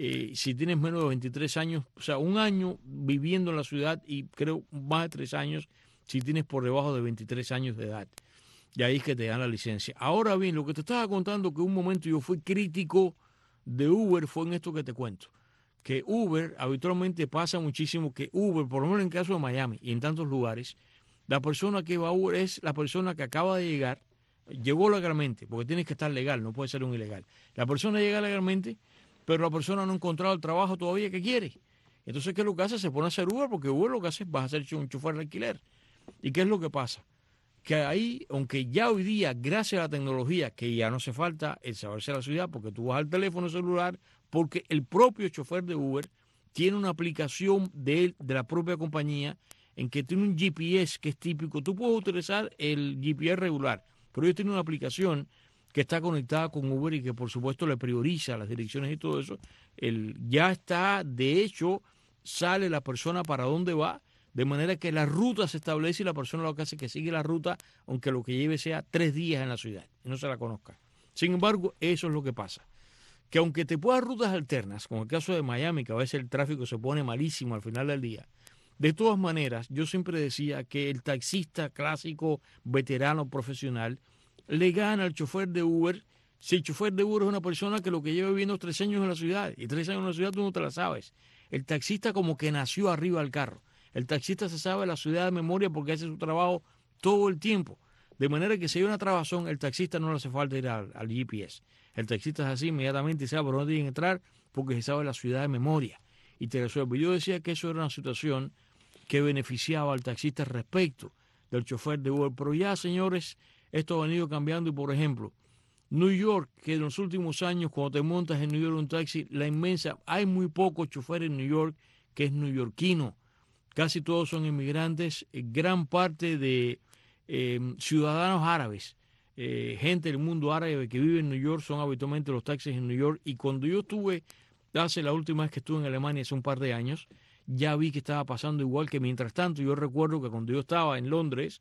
Si tienes menos de 23 años, o sea, 1 año viviendo en la ciudad, y creo más de 3 años si tienes por debajo de 23 años de edad. Y ahí es que te dan la licencia. Ahora bien, lo que te estaba contando, que un momento yo fui crítico de Uber, fue en esto que te cuento. Que Uber, habitualmente pasa muchísimo que Uber, por lo menos en el caso de Miami y en tantos lugares, la persona que va a Uber es la persona que acaba de llegar, llegó legalmente, porque tienes que estar legal, no puede ser un ilegal. La persona llega legalmente, pero la persona no ha encontrado el trabajo todavía que quiere. Entonces, ¿qué es lo que hace? Se pone a hacer Uber, porque Uber lo que hace es vas a ser un chofer de alquiler. ¿Y qué es lo que pasa? Que ahí, aunque ya hoy día, gracias a la tecnología, que ya no hace falta el saberse la ciudad, porque tú vas al teléfono celular, porque el propio chofer de Uber tiene una aplicación de la propia compañía en que tiene un GPS que es típico. Tú puedes utilizar el GPS regular, pero ellos tienen una aplicación que está conectada con Uber y que por supuesto le prioriza las direcciones y todo eso. Ya está, de hecho, sale la persona para dónde va, De manera que la ruta se establece y la persona lo que hace es que sigue la ruta, aunque lo que lleve sea 3 días en la ciudad y no se la conozca. Sin embargo, eso es lo que pasa. Que aunque te puedas rutas alternas, como el caso de Miami, que a veces el tráfico se pone malísimo al final del día, de todas maneras, yo siempre decía que el taxista clásico, veterano, profesional, le gana al chofer de Uber. Si el chofer de Uber es una persona que lo que lleva viviendo 3 años en la ciudad, y 3 años en la ciudad tú no te la sabes. El taxista como que nació arriba del carro. El taxista se sabe la ciudad de memoria porque hace su trabajo todo el tiempo. De manera que si hay una trabazón, el taxista no le hace falta ir al GPS. El taxista es así, inmediatamente sabe por dónde tiene que entrar porque se sabe la ciudad de memoria y te resuelve. Yo decía que eso era una situación que beneficiaba al taxista respecto del chofer de Uber. Pero ya, señores, esto ha venido cambiando y, por ejemplo, New York, que en los últimos años, cuando te montas en New York un taxi, hay muy pocos choferes en New York que es neoyorquino. Casi todos son inmigrantes, gran parte de ciudadanos árabes, gente del mundo árabe que vive en New York, son habitualmente los taxis en New York. Y cuando yo estuve, la última vez que estuve en Alemania, hace un par de años, ya vi que estaba pasando igual. Que mientras tanto yo recuerdo que cuando yo estaba en Londres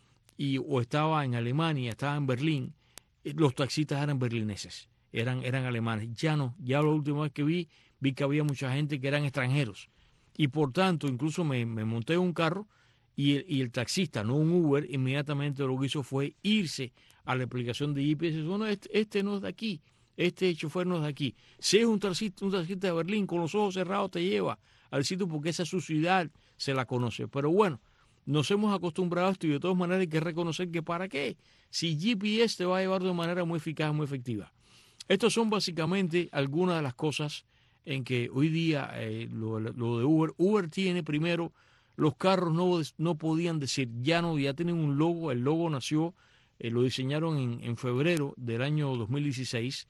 o estaba en Alemania, estaba en Berlín, los taxistas eran berlineses, eran alemanes. Ya no, ya la última vez que vi que había mucha gente que eran extranjeros. Y por tanto, incluso me monté en un carro y el taxista, no un Uber, inmediatamente lo que hizo fue irse a la aplicación de GPS. Bueno, este no es de aquí, este chofer no es de aquí. Si es un taxista de Berlín, con los ojos cerrados te lleva al sitio porque esa es su ciudad, se la conoce. Pero bueno, nos hemos acostumbrado a esto y de todas maneras hay que reconocer que ¿para qué? Si GPS te va a llevar de manera muy eficaz, muy efectiva. Estas son básicamente algunas de las cosas en que hoy día lo de Uber. Uber tiene primero, los carros no podían decir, ya tienen un logo. El logo nació, lo diseñaron en febrero del año 2016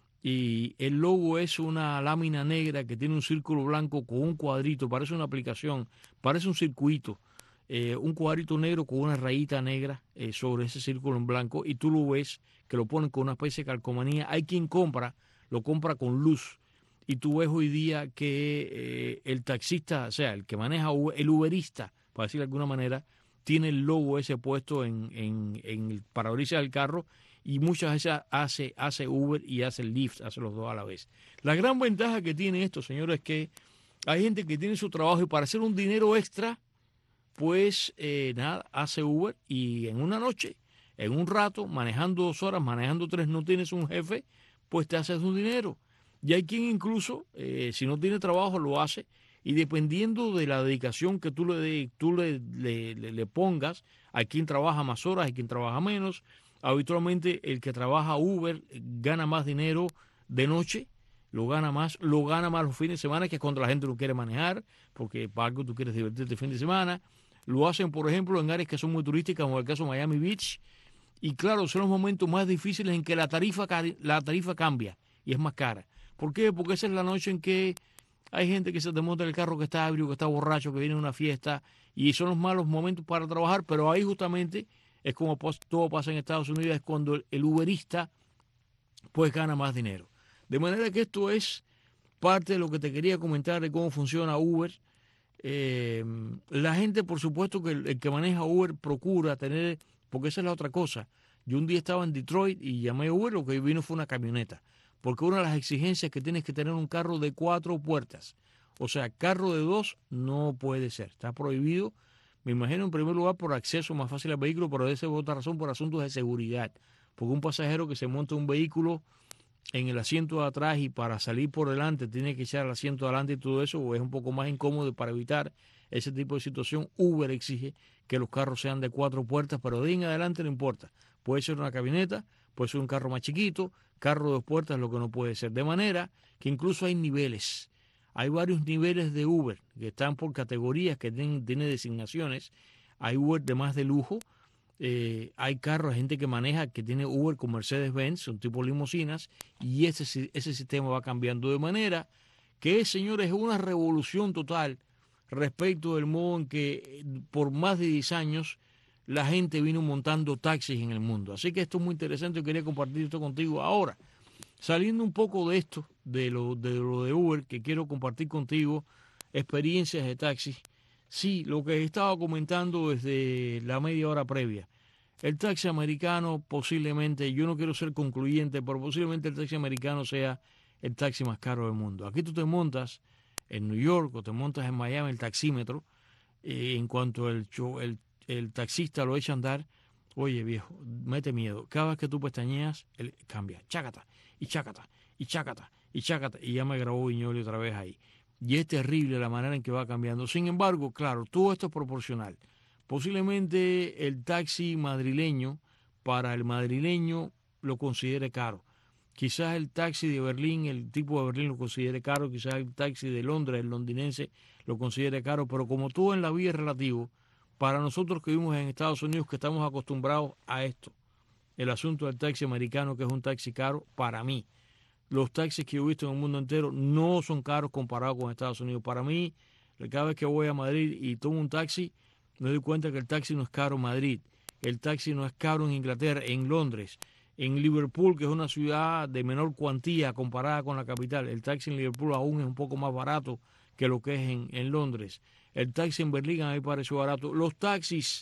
y el logo es una lámina negra que tiene un círculo blanco con un cuadrito, parece una aplicación, parece un circuito, un cuadrito negro con una rayita negra sobre ese círculo en blanco, y tú lo ves que lo ponen con una especie de calcomanía. Hay quien lo compra con luz, y tú ves hoy día que el taxista, o sea, el que maneja Uber, el uberista, para decirlo de alguna manera, tiene el logo ese puesto en el parabrisas del carro, y muchas veces hace Uber y hace Lyft, hace los dos a la vez. La gran ventaja que tiene esto, señores, es que hay gente que tiene su trabajo y para hacer un dinero extra, pues hace Uber, y en una noche, en un rato, manejando 2 horas, manejando 3, no tienes un jefe, pues te haces un dinero. Y hay quien incluso, si no tiene trabajo, lo hace, y dependiendo de la dedicación que tú le pongas, hay quien trabaja más horas, hay quien trabaja menos. Habitualmente el que trabaja Uber gana más dinero de noche, lo gana más los fines de semana, que es cuando la gente no quiere manejar, porque para algo tú quieres divertirte el fin de semana. Lo hacen, por ejemplo, en áreas que son muy turísticas, como el caso de Miami Beach, y claro, son los momentos más difíciles en que la tarifa cambia y es más cara. ¿Por qué? Porque esa es la noche en que hay gente que se te monta en el carro, que está ebrio, que está borracho, que viene a una fiesta, y son los malos momentos para trabajar. Pero ahí justamente es como todo pasa en Estados Unidos, es cuando el uberista pues gana más dinero. De manera que esto es parte de lo que te quería comentar de cómo funciona Uber. La gente, por supuesto, que el que maneja Uber procura tener, porque esa es la otra cosa. Yo un día estaba en Detroit y llamé a Uber, lo que vino fue una camioneta, porque una de las exigencias es que tienes que tener un carro de 4 puertas. O sea, carro de 2 no puede ser, está prohibido. Me imagino en primer lugar por acceso más fácil al vehículo, pero de esa otra razón por asuntos de seguridad. Porque un pasajero que se monta un vehículo en el asiento de atrás y para salir por delante tiene que echar el asiento adelante y todo eso, o es un poco más incómodo. Para evitar ese tipo de situación, Uber exige que los carros sean de 4 puertas, pero de ahí en adelante no importa. Puede ser una camioneta, puede ser un carro más chiquito, carro de 2 puertas es lo que no puede ser. De manera que incluso hay niveles. Hay varios niveles de Uber que están por categorías, que tienen designaciones. Hay Uber de más de lujo. Hay carros, gente que maneja, que tiene Uber con Mercedes-Benz, son tipo limusinas, y ese sistema va cambiando. De manera que, señores, es una revolución total respecto del modo en que por más de 10 años la gente vino montando taxis en el mundo. Así que esto es muy interesante, yo quería compartir esto contigo. Ahora, saliendo un poco de esto, de lo de Uber, que quiero compartir contigo experiencias de taxis. Sí, lo que he estado comentando desde la media hora previa. El taxi americano posiblemente, yo no quiero ser concluyente, pero posiblemente el taxi americano sea el taxi más caro del mundo. Aquí tú te montas en New York o te montas en Miami el taxímetro, en cuanto el taxista lo echa a andar, oye viejo, mete miedo. Cada vez que tú pestañeas, él cambia, chácata, y chácata, y chácata, y chácata, y ya me grabó Viñoli otra vez ahí. Y es terrible la manera en que va cambiando. Sin embargo, claro, todo esto es proporcional. Posiblemente el taxi madrileño, para el madrileño, lo considere caro. Quizás el taxi de Berlín, el tipo de Berlín lo considere caro, quizás el taxi de Londres, el londinense, lo considere caro, pero como todo en la vida es relativo, para nosotros que vivimos en Estados Unidos, que estamos acostumbrados a esto, el asunto del taxi americano, que es un taxi caro, para mí, los taxis que yo he visto en el mundo entero no son caros comparados con Estados Unidos. Para mí, cada vez que voy a Madrid y tomo un taxi, me doy cuenta que el taxi no es caro en Madrid, el taxi no es caro en Inglaterra, en Londres, en Liverpool, que es una ciudad de menor cuantía comparada con la capital. El taxi en Liverpool aún es un poco más barato que lo que es en Londres. El taxi en Berlín a mí me pareció barato. Los taxis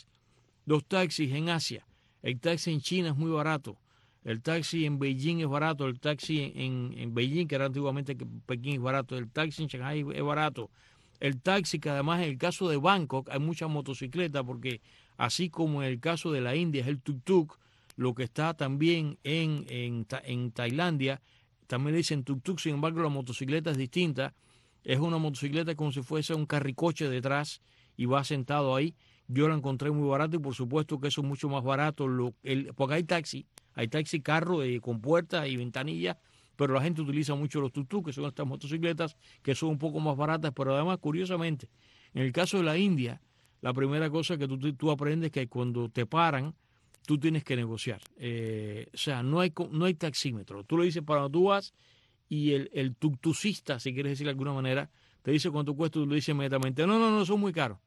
en Asia, el taxi en China es muy barato. El taxi en Beijing es barato, el taxi en Beijing, que era antiguamente Pekín, es barato, el taxi en Shanghái es barato. El taxi, que además en el caso de Bangkok hay muchas motocicletas, porque así como en el caso de la India es el tuk-tuk, lo que está también en Tailandia, también le dicen tuk-tuk, sin embargo la motocicleta es distinta, es una motocicleta como si fuese un carricoche detrás y va sentado ahí. Yo la encontré muy barata y por supuesto que eso es mucho más barato, porque hay taxi carro con puertas y ventanillas, pero la gente utiliza mucho los tuk-tuk, que son estas motocicletas que son un poco más baratas, pero además, curiosamente, en el caso de la India, la primera cosa que tú aprendes es que cuando te paran, tú tienes que negociar. O sea, no hay taxímetro. Tú le dices para dónde tú vas y el tuk-tukista, si quieres decir de alguna manera, te dice cuánto cuesta y tú le dices inmediatamente, no, eso es muy caro,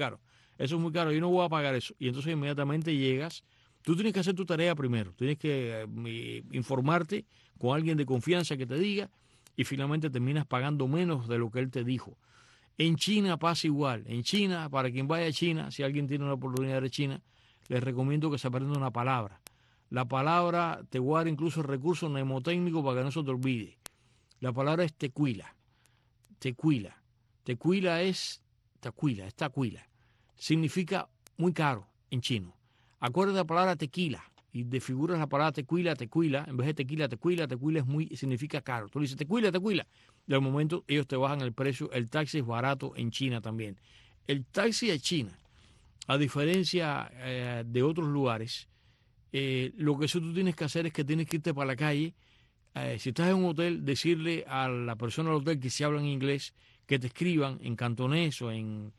yo no voy a pagar eso. Y entonces inmediatamente llegas. Tú tienes que hacer tu tarea primero, tienes que informarte con alguien de confianza que te diga y finalmente terminas pagando menos de lo que él te dijo. En China pasa igual. En China, para quien vaya a China, si alguien tiene una oportunidad de China, les recomiendo que se aprenda una palabra. La palabra te guarda incluso el recurso mnemotécnico para que no se te olvide. La palabra es tequila. Tequila. Tequila es taquila. Significa muy caro en chino. Acuérdate la palabra tequila y desfiguras la palabra tequila, en vez de tequila significa caro. Tú le dices tequila. De momento ellos te bajan el precio. El taxi es barato en China también. El taxi de China, a diferencia de otros lugares, lo que tú tienes que hacer es que tienes que irte para la calle. Si estás en un hotel, decirle a la persona del hotel que si hablan inglés, que te escriban en cantonés o en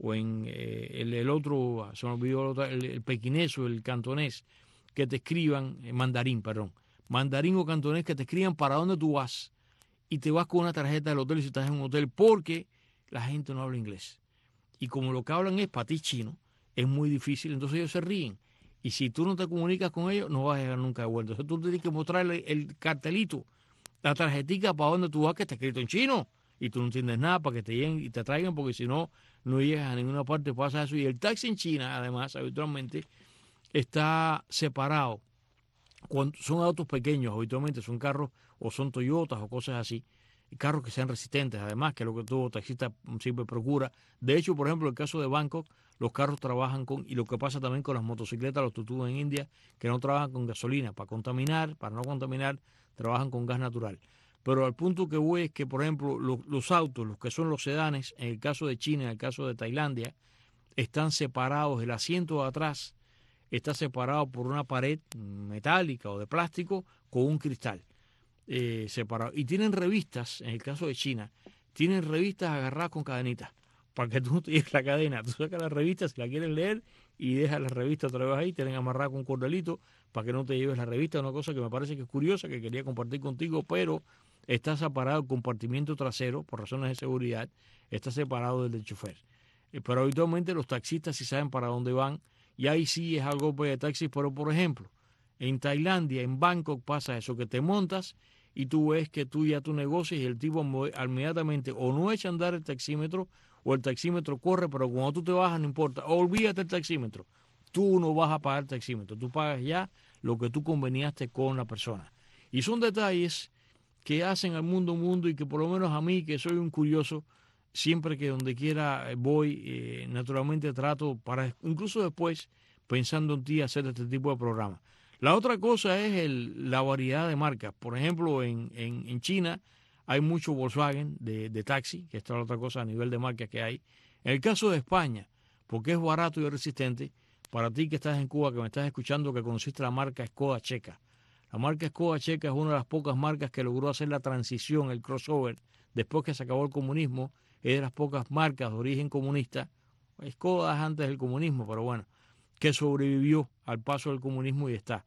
el otro, se me olvidó el pequinés o el cantonés, que te escriban, mandarín o cantonés, que te escriban para dónde tú vas y te vas con una tarjeta del hotel si estás en un hotel, porque la gente no habla inglés. Y como lo que hablan es para ti chino, es muy difícil, entonces ellos se ríen. Y si tú no te comunicas con ellos, no vas a llegar nunca de vuelta. Entonces tú tienes que mostrarle el cartelito, la tarjetita para dónde tú vas, que está escrito en chino. Y tú no entiendes nada para que te lleguen y te traigan, porque si no, no llegas a ninguna parte, pasa eso. Y el taxi en China, además, habitualmente, está separado. Cuando son autos pequeños, habitualmente son carros o son Toyotas o cosas así, carros que sean resistentes, además, que es lo que todo taxista siempre procura. De hecho, por ejemplo, en el caso de Bangkok, los carros trabajan y lo que pasa también con las motocicletas, los tuk-tuk en India, que no trabajan con gasolina, para no contaminar, trabajan con gas natural. Pero al punto que voy es que, por ejemplo, los autos, los que son los sedanes, en el caso de China, en el caso de Tailandia, están separados. El asiento de atrás está separado por una pared metálica o de plástico con un cristal separado. Y tienen revistas, en el caso de China, tienen revistas agarradas con cadenitas, para que tú no te lleves la cadena. Tú sacas la revista si la quieres leer y dejas la revista otra vez ahí, tienen amarrada con un cordelito para que no te lleves la revista. Una cosa que me parece que es curiosa, que quería compartir contigo, pero está separado el compartimiento trasero, por razones de seguridad, está separado del chofer. Pero habitualmente los taxistas sí saben para dónde van, y ahí sí es algo de taxis. Pero, por ejemplo, en Tailandia, en Bangkok pasa eso, que te montas y tú ves que tú ya tu negocio y el tipo inmediatamente o no echa a andar el taxímetro o el taxímetro corre, pero cuando tú te bajas no importa, olvídate el taxímetro, tú no vas a pagar el taxímetro, tú pagas ya lo que tú conveniaste con la persona. Y son detalles que hacen al mundo y que por lo menos a mí, que soy un curioso, siempre que donde quiera voy, naturalmente trato para, incluso después, pensando en ti, hacer este tipo de programas. La otra cosa es la variedad de marcas. Por ejemplo, en China hay mucho Volkswagen de taxi, que esta es la otra cosa a nivel de marcas que hay. En el caso de España, porque es barato y resistente, para ti que estás en Cuba, que me estás escuchando, que conociste la marca Skoda checa. La marca Skoda checa es una de las pocas marcas que logró hacer la transición, el crossover, después que se acabó el comunismo. Es de las pocas marcas de origen comunista. Skoda es antes del comunismo, pero bueno, que sobrevivió al paso del comunismo y está.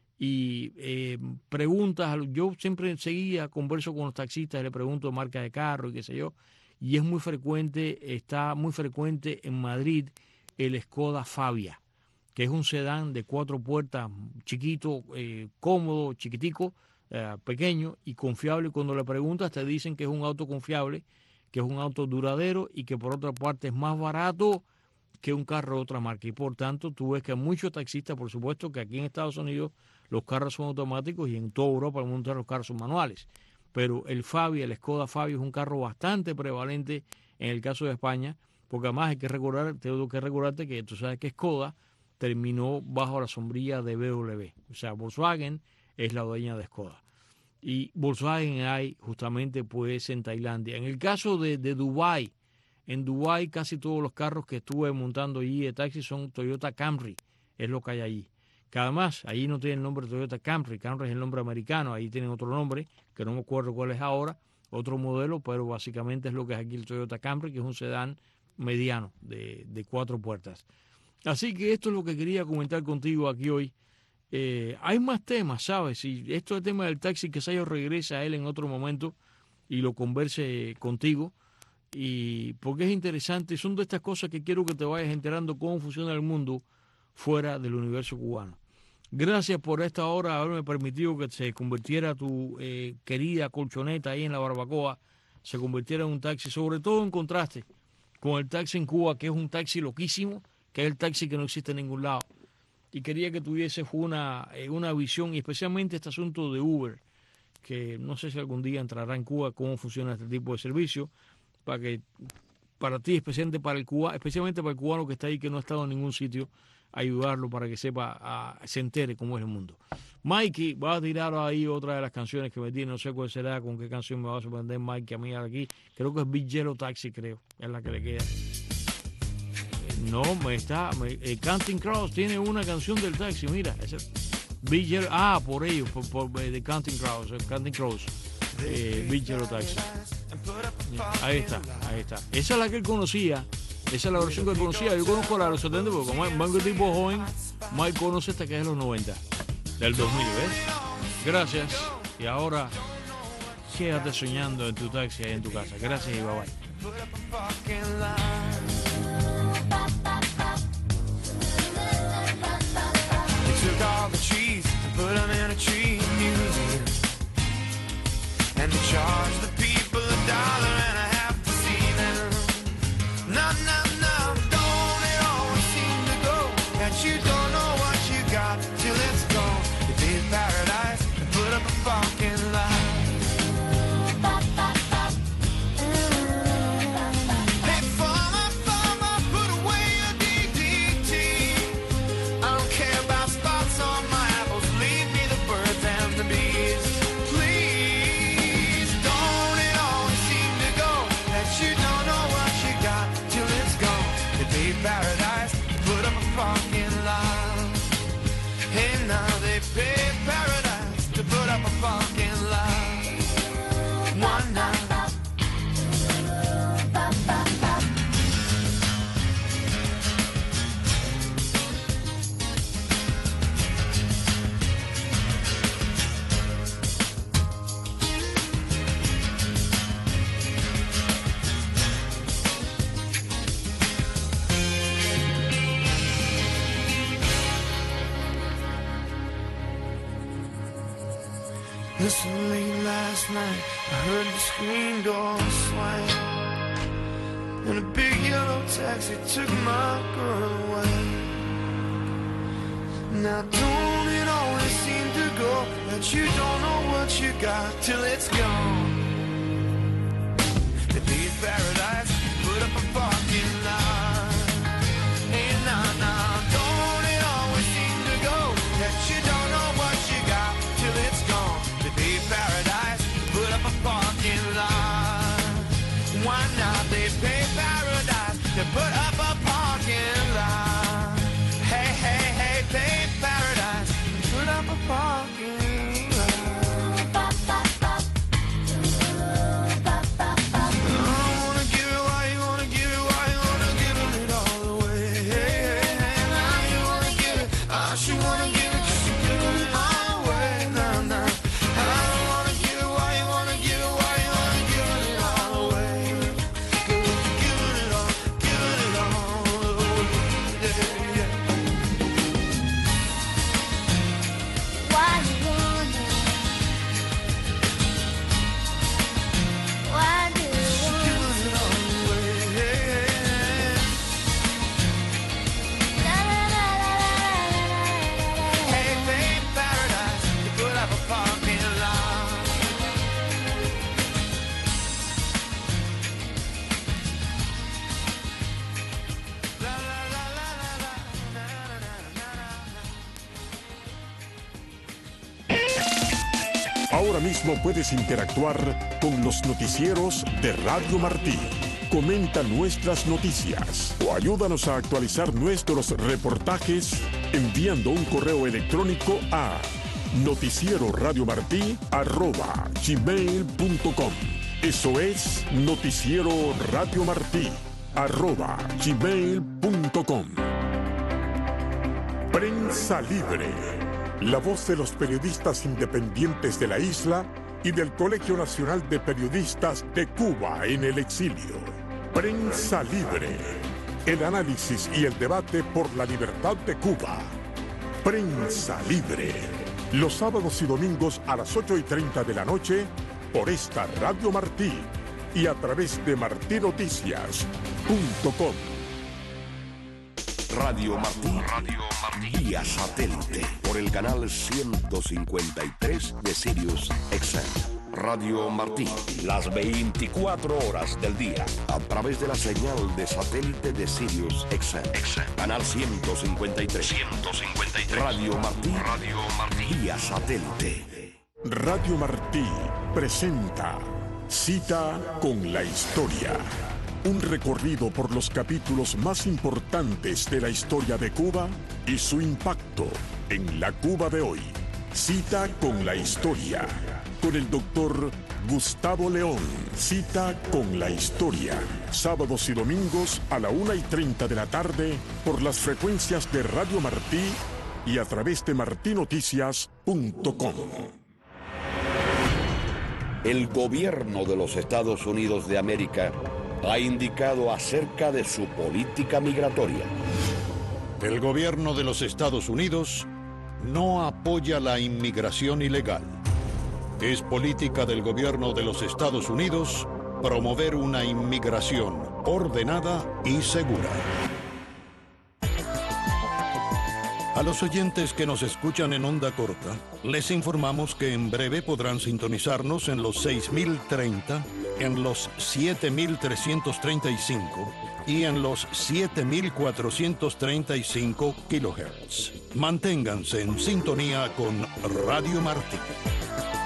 Y preguntas, yo siempre converso con los taxistas, le pregunto marca de carro y qué sé yo, y es muy frecuente, está muy frecuente en Madrid el Skoda Fabia, que es un sedán de 4 puertas, chiquito, cómodo, chiquitico, pequeño y confiable. Cuando le preguntas te dicen que es un auto confiable, que es un auto duradero y que por otra parte es más barato que un carro de otra marca. Y por tanto tú ves que muchos taxistas, por supuesto que aquí en Estados Unidos los carros son automáticos y en toda Europa el mundo los carros son manuales. Pero el Skoda Fabia es un carro bastante prevalente en el caso de España, porque además tengo que recordarte que tú sabes que Skoda terminó bajo la sombrilla de BMW. O sea, Volkswagen es la dueña de Skoda. Y Volkswagen hay justamente pues en Tailandia. En el caso de Dubái, en Dubái casi todos los carros que estuve montando allí de taxi son Toyota Camry, es lo que hay allí. Que además, allí no tiene el nombre Toyota Camry, Camry es el nombre americano, ahí tienen otro nombre, que no me acuerdo cuál es ahora, otro modelo, pero básicamente es lo que es aquí el Toyota Camry, que es un sedán mediano de 4 puertas. Así que esto es lo que quería comentar contigo aquí hoy. Hay más temas, ¿sabes? Y esto es el tema del taxi, que yo regrese a él en otro momento y lo converse contigo. Y porque es interesante, son de estas cosas que quiero que te vayas enterando cómo funciona el mundo fuera del universo cubano. Gracias por esta hora, haberme permitido que se convirtiera tu querida colchoneta ahí en la barbacoa, se convirtiera en un taxi, sobre todo en contraste con el taxi en Cuba, que es un taxi loquísimo, que es el taxi que no existe en ningún lado. Y quería que tuvieses una visión, y especialmente este asunto de Uber, que no sé si algún día entrará en Cuba, cómo funciona este tipo de servicio, para ti, especialmente para el cubano que está ahí, que no ha estado en ningún sitio, ayudarlo para que se entere cómo es el mundo. Mikey, vas a tirar ahí otra de las canciones que me tiene, no sé cuál será, con qué canción me va a sorprender Mikey a mí aquí. Creo que es Big Yellow Taxi, creo, es la que le queda. No, Counting Crows tiene una canción del taxi, mira, Big Yellow, por ellos, de Counting Crows, Big Yellow Taxi. Ahí está. Esa es la que él conocía. Esa es la versión que él conocía. Yo conozco la de los 70 porque como es un tipo joven, Mike conoce esta que es de los 90, del 2000, ¿ves? Gracias. Y ahora, quédate soñando en tu taxi ahí en tu casa. Gracias y bye bye. And they charge the people $1.50 to see them. No, don't it always seem to go that you don't know what you got till it's gone. You did paradise and put up a fucking lie. Hey, farmer, put away your DDT. I don't care about spots on my apples. Leave me the birds and the bees. Paradise, put up a fucking lie. Hey, now they pay paradise to put up a fucking lie. One night. Listen, late last night, I heard the screen door swing. and a big yellow taxi took my girl away. Now don't it always seem to go that you don't know what you got till it's gone? The deep paradise put up a parking lot. Hey, nah, don't it always seem to go that you don't know what you got till it's gone? The deep paradise put up a parking lot. Why not? They pay paradise to put up a parking lot. Hey, hey, hey, pay paradise to put up a parking lot. Ahora mismo puedes interactuar con los noticieros de Radio Martí. Comenta nuestras noticias o ayúdanos a actualizar nuestros reportajes enviando un correo electrónico a noticieroradiomartí@gmail.com. Eso es noticieroradiomartí@gmail.com. Prensa Libre. La voz de los periodistas independientes de la isla y del Colegio Nacional de Periodistas de Cuba en el exilio. Prensa Libre. El análisis y el debate por la libertad de Cuba. Prensa Libre. Los sábados y domingos a las 8:30 de la noche por esta Radio Martí y a través de martinoticias.com. Radio Martí. Vía satélite por el canal 153 de Sirius XM. Radio Martí, las 24 horas del día, a través de la señal de satélite de Sirius XM. Canal 153. Radio Martí. Vía satélite. Radio Martí presenta Cita con la Historia. Un recorrido por los capítulos más importantes de la historia de Cuba y su impacto en la Cuba de hoy. Cita con la Historia. Con el doctor Gustavo León. Cita con la Historia. Sábados y domingos a la 1:30 de la tarde por las frecuencias de Radio Martí y a través de martinoticias.com. El gobierno de los Estados Unidos de América ha indicado acerca de su política migratoria. El gobierno de los Estados Unidos no apoya la inmigración ilegal. Es política del gobierno de los Estados Unidos promover una inmigración ordenada y segura. A los oyentes que nos escuchan en onda corta, les informamos que en breve podrán sintonizarnos en los 6030, en los 7335 y en los 7435 kHz. Manténganse en sintonía con Radio Martí.